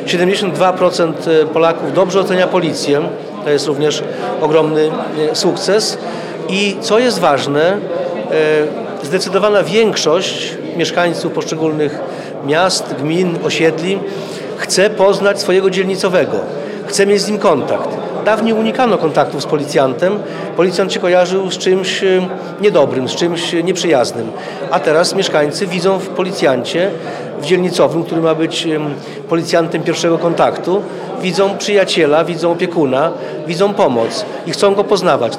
72% Polaków dobrze ocenia policję. To jest również ogromny sukces. I co jest ważne, zdecydowana większość mieszkańców poszczególnych miast, gmin, osiedli chce poznać swojego dzielnicowego, chce mieć z nim kontakt. Dawniej unikano kontaktów z policjantem. Policjant się kojarzył z czymś niedobrym, z czymś nieprzyjaznym. A teraz mieszkańcy widzą w policjancie, w dzielnicowym, który ma być policjantem pierwszego kontaktu, widzą przyjaciela, widzą opiekuna, widzą pomoc i chcą go poznawać.